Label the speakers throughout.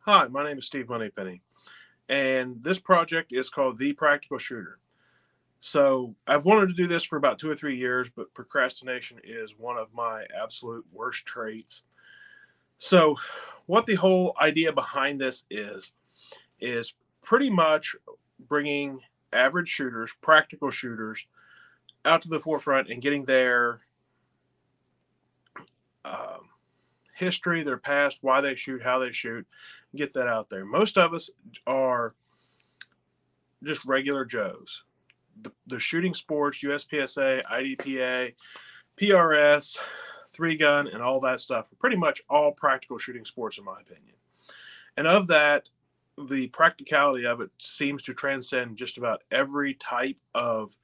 Speaker 1: Hi, my name is Steve Moneypenny, and this project is called The Practical Shooter. So, I've wanted to do this for about 2 or 3 years, but procrastination is one of my absolute worst traits. So, what the whole idea behind this is pretty much bringing average shooters, practical shooters, out to the forefront and getting their um, history, their past, why they shoot, how they shoot, get that out there. Most of us are just regular Joes. The shooting sports, USPSA, IDPA, PRS, three gun, and all that stuff are pretty much all practical shooting sports, in my opinion. And of that, the practicality of it seems to transcend just about every type of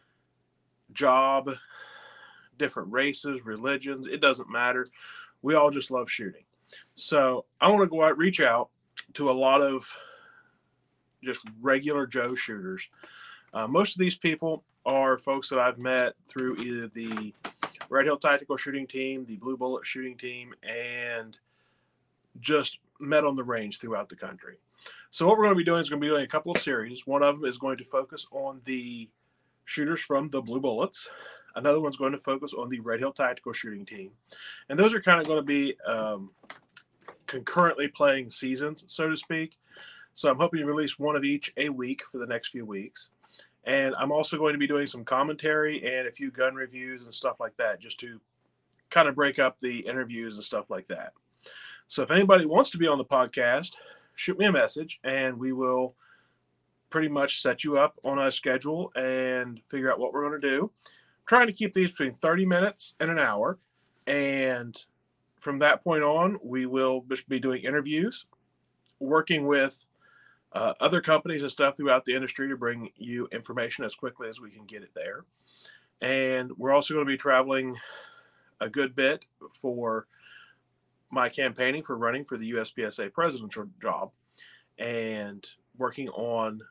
Speaker 1: job, different races, religions. It doesn't matter. We all just love shooting. So I want to go out, reach out to a lot of just regular Joe shooters. Most of these people are folks that I've met through either the Red Hill Tactical Shooting Team, the Blue Bullet Shooting Team, and just met on the range throughout the country. So what we're going to be doing is going to be doing a couple of series. One of them is going to focus on the shooters from the Blue Bullets. Another one's going to focus on the Red Hill Tactical Shooting Team. And those are kind of going to be concurrently playing seasons, so to speak. So I'm hoping to release one of each a week for the next few weeks. And I'm also going to be doing some commentary and a few gun reviews and stuff like that, just to kind of break up the interviews and stuff like that. So if anybody wants to be on the podcast, shoot me a message and we will pretty much set you up on a schedule and figure out what we're going to do. I'm trying to keep these between 30 minutes and an hour. And from that point on, we will be doing interviews, working with other companies and stuff throughout the industry to bring you information as quickly as we can get it there. And we're also going to be traveling a good bit for my campaigning for running for the USPSA presidential job and working on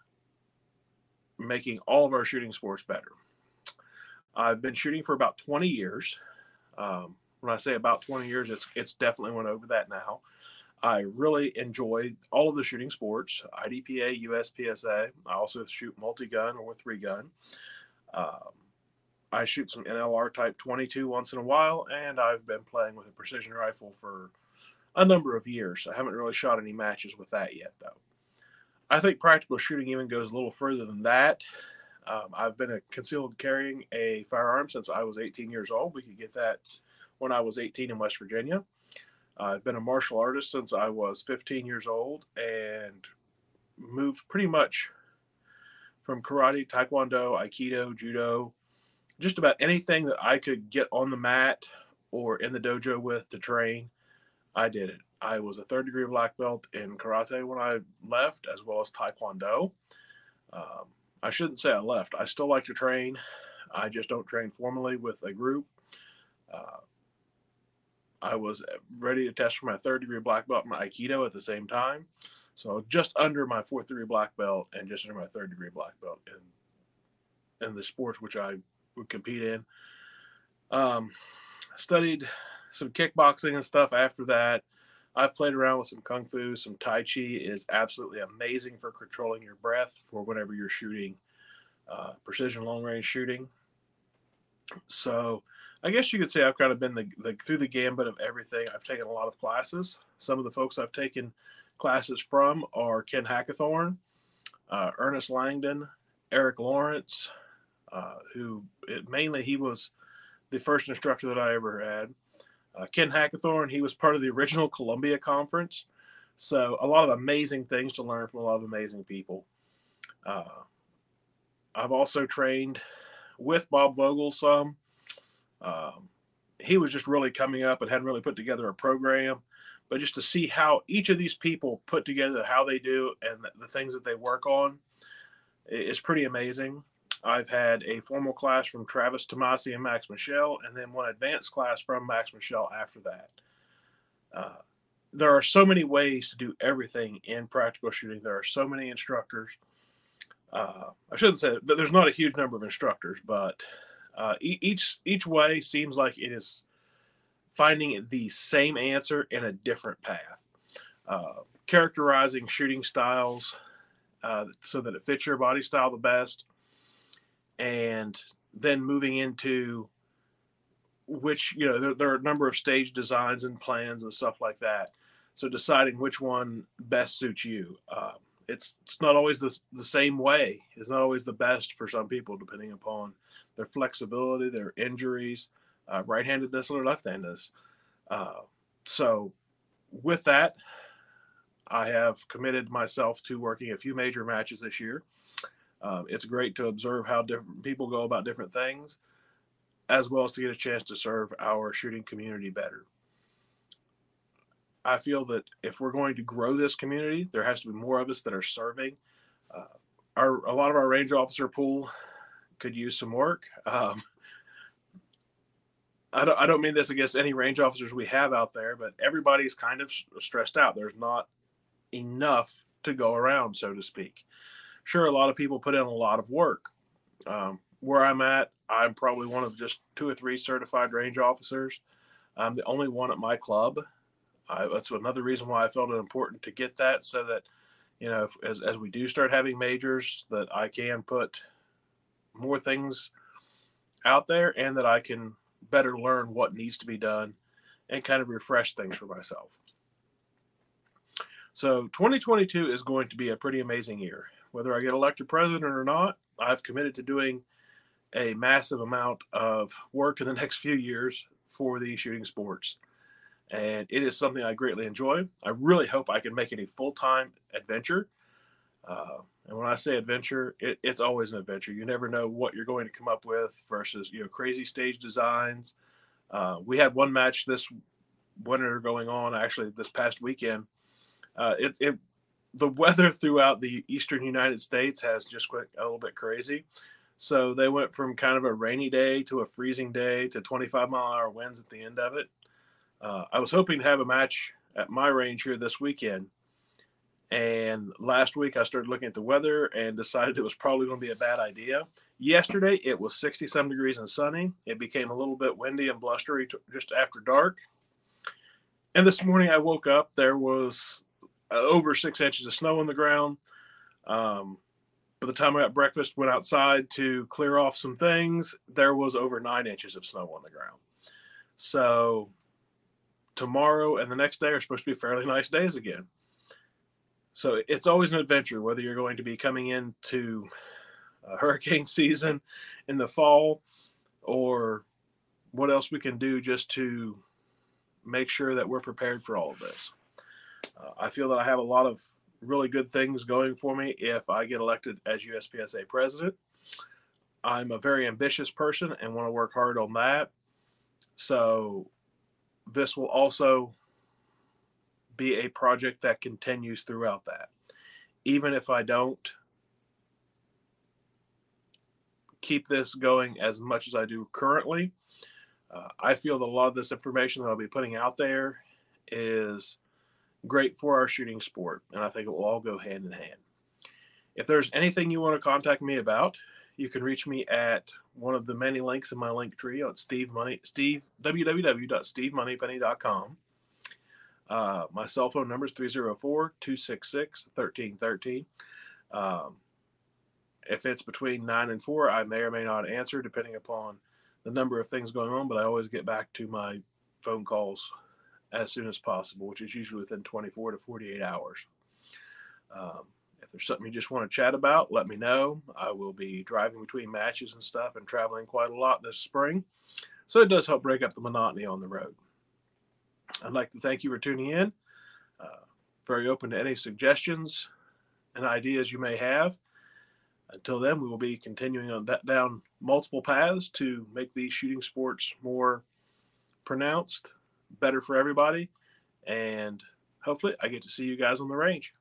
Speaker 1: making all of our shooting sports better. I've been shooting for about 20 years. When I say about 20 years, it's definitely went over that now. I really enjoy all of the shooting sports, IDPA, USPSA. I also shoot multi-gun or three-gun. Um, I shoot some NLR Type 22 once in a while, and I've been playing with a precision rifle for a number of years. I haven't really shot any matches with that yet, though. I think practical shooting even goes a little further than that. I've been concealed carrying a firearm since I was 18 years old. We could get that when I was 18 in West Virginia. I've been a martial artist since I was 15 years old and moved pretty much from karate, taekwondo, aikido, judo, just about anything that I could get on the mat or in the dojo with to train. I did it. I was a third degree black belt in karate when I left, as well as taekwondo. Um, I shouldn't say I left. I still like to train. I just don't train formally with a group. Uh, I was ready to test for my third degree black belt in Aikido at the same time. So just under my fourth degree black belt and just under my third degree black belt in the sports which I would compete in. Um, studied some kickboxing and stuff after that. I've played around with some kung fu, some tai chi is absolutely amazing for controlling your breath for whenever you're shooting precision long range shooting. So I guess you could say I've kind of been through the gambit of everything. I've taken a lot of classes. Some of the folks I've taken classes from are Ken Hackathorn, Ernest Langdon, Eric Lawrence, mainly he was the first instructor that I ever had. Ken Hackathorn, he was part of the original Columbia Conference. So a lot of amazing things to learn from a lot of amazing people. Uh, I've also trained with Bob Vogel some. Um, he was just really coming up and hadn't really put together a program. But just to see how each of these people put together how they do and the things that they work on is pretty amazing. I've had a formal class from Travis Tomasi and Max Michelle, and then one advanced class from Max Michelle after that. Uh, there are so many ways to do everything in practical shooting. There are so many instructors. I shouldn't say that there's not a huge number of instructors, but each way seems like it is finding the same answer in a different path. characterizing shooting styles so that it fits your body style the best, and then moving into which, there are a number of stage designs and plans and stuff like that. So deciding which one best suits you. It's not always the same way. It's not always the best for some people, depending upon their flexibility, their injuries, right-handedness or left-handedness. So with that, I have committed myself to working a few major matches this year. It's great to observe how different people go about different things, as well as to get a chance to serve our shooting community better. I feel that if we're going to grow this community, there has to be more of us that are serving. A lot of our range officer pool could use some work. I don't mean this against any range officers we have out there, but everybody's kind of stressed out. There's not enough to go around, so to speak. Sure, a lot of people put in a lot of work. Where I'm at, I'm probably one of just 2 or 3 certified range officers. I'm the only one at my club. That's another reason why I felt it important to get that, so that, as we do start having majors, that I can put more things out there and that I can better learn what needs to be done and kind of refresh things for myself. So 2022 is going to be a pretty amazing year. Whether I get elected president or not, I've committed to doing a massive amount of work in the next few years for the shooting sports. And it is something I greatly enjoy. I really hope I can make it a full-time adventure. And when I say adventure, it's always an adventure. You never know what you're going to come up with versus, crazy stage designs. We had one match this winter going on, actually this past weekend. The weather throughout the eastern United States has just went a little bit crazy. So they went from kind of a rainy day to a freezing day to 25-mile-an-hour winds at the end of it. I was hoping to have a match at my range here this weekend. And last week I started looking at the weather and decided it was probably going to be a bad idea. Yesterday it was 60-some degrees and sunny. It became a little bit windy and blustery just after dark. And this morning I woke up, there was over 6 inches of snow on the ground. By the time I got breakfast, went outside to clear off some things, there was over 9 inches of snow on the ground. So tomorrow and the next day are supposed to be fairly nice days again. So it's always an adventure, whether you're going to be coming into hurricane season in the fall or what else we can do just to make sure that we're prepared for all of this. I feel that I have a lot of really good things going for me if I get elected as USPSA president. I'm a very ambitious person and want to work hard on that. So this will also be a project that continues throughout that. Even if I don't keep this going as much as I do currently, I feel that a lot of this information that I'll be putting out there is great for our shooting sport, and I think it will all go hand in hand. If there's anything you want to contact me about, you can reach me at one of the many links in my link tree on www.stevemoneypenny.com. My cell phone number is 304-266-1313. If it's between 9 and 4, I may or may not answer depending upon the number of things going on, but I always get back to my phone calls as soon as possible, which is usually within 24 to 48 hours. If there's something you just want to chat about, let me know. I will be driving between matches and stuff and traveling quite a lot this spring. So it does help break up the monotony on the road. I'd like to thank you for tuning in. Very open to any suggestions and ideas you may have. Until then, we will be continuing on down multiple paths to make these shooting sports more pronounced, better for everybody, and hopefully I get to see you guys on the range.